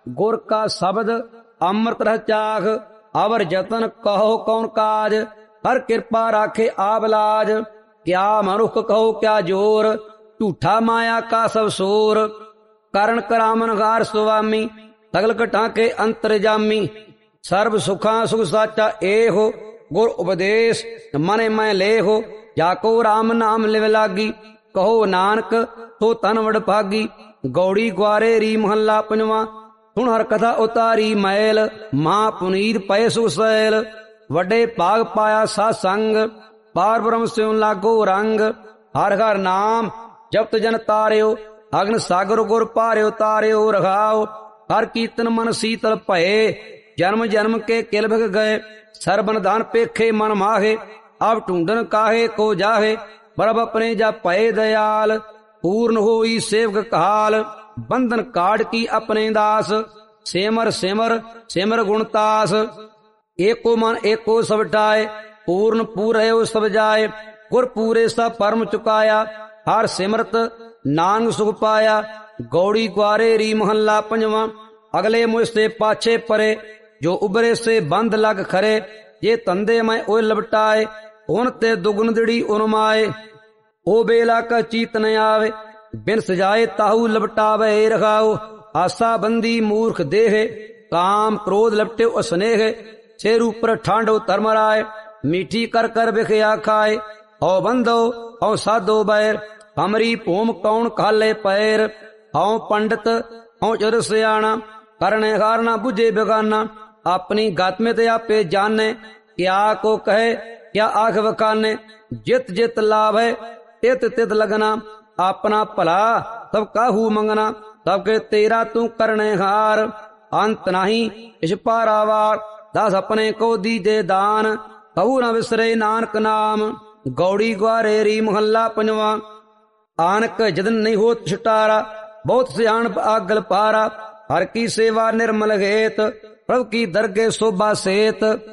गुर का शब्द अमृत रह चाख, अवर जतन कहो कौन काज, हर कृपा राखे आप लाज। क्या मनुख कहो क्या जोर, झूठा माया का सब शोर। करण करामन गार सुवामी, सगल कटा के अंतरजामी। सर्व सुखा सुख साचा एहो, गुर उपदेश मने मैं लेहो। जाको राम नाम लिव लागी, कहो नानक तो तन वड भागी। गौड़ी ग्वारे री महला पंजवा, सुन हर कथा उतारी मैल। मां पुनीत पय सुख सैल, वडे भाग पाया साध संग। पार ब्रह्म स्यों लागो रंग, हर हर नाम जपत जन तार्यो। अग्न सागर गुर पार्यो तार्यो रघाओ। हर कीर्तन मन शीतल भये, जन्म जन्म के किल भग गए। सरबन दान पेखे मन माहे, अब ढूंढन काहे को जाहे। प्रभ अपने जा पए दयाल, पूर्ण होई सेवक काल। बंधन काट की अपने दास, सेमर सेमर सेमर गुणतास। एको मन एको सब टाए, पूर्ण पूरे सब जाए। गुर पूरे सब परम चुकाया, हर सिमरत नानक सुख पाया। गौड़ी ग्वारे री महला पंजवा, अगले मुझसे पाछे परे। जो उबरे से बंद लग खरे, ये तंदे मैं ओए लपटाए। उन ते दुगुन दिड़ी उनमाए, ओ बेला का चीत न आवे। बिन सजाए ताहू लपटावे रखाओ। आशा बंदी मूर्ख देह, काम क्रोध लपटे स्नेह। शेर ऊपर ठांडो धर्मराय, मीठी कर कर बिखया खाए। हौ बंदो हौ साधो बैर, हमरी भूम कौन खाले पैर। हौ पंडित हौ चर सियाणा, करने हारना बुझे बेगाना। अपनी गत में ते आपे जाने, क्या को कहे क्या आख बखाने। जित जित लाभ है तित तित लगना, अपना भला सब काहू मंगना। सबके तेरा तू करने हार, अंत नहीं इस पारावार। दास अपने को दीजे दान, कहू न विसरे नानक नाम। गौड़ी ग्वारे री महला पंजवा, आनक जदन नहीं हो छुटारा। बहुत सियाणप आगल पारा, हर की सेवा निर्मल हेत। प्रभु की दरगे शोभा सेत।